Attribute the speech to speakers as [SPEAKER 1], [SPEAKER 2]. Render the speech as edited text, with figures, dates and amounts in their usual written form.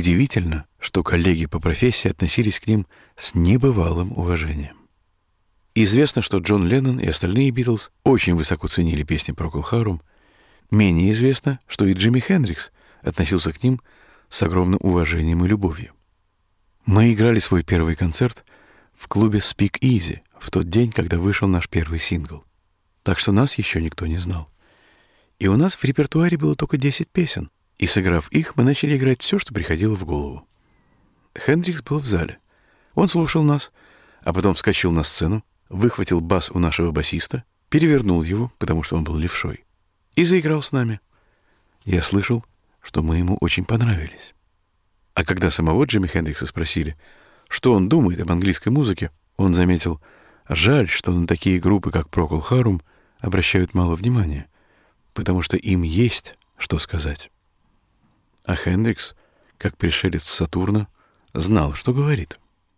[SPEAKER 1] Неудивительно, что коллеги по профессии относились к ним с небывалым уважением. Известно, что Джон Леннон и остальные Битлз очень высоко ценили песни Procol Harum. Менее известно, что и Джимми Хендрикс относился к ним с огромным уважением и любовью. Мы играли свой первый концерт в клубе Speak Easy в тот день, когда вышел наш первый сингл. Так что нас еще никто не знал. И у нас в репертуаре было только 10 песен, и, сыграв их, мы начали играть все, что приходило в голову. Хендрикс был в зале. Он слушал нас, а потом вскочил на сцену, выхватил бас у нашего басиста, перевернул его, потому что он был левшой, и заиграл с нами. Я слышал, что мы ему очень понравились. А когда самого Джимми Хендрикса спросили, что он думает об английской музыке, он заметил: жаль, что на такие группы, как Procol Harum, обращают мало внимания, потому что им есть что сказать. А Хендрикс, как пришелец с Сатурна, знал, что говорит.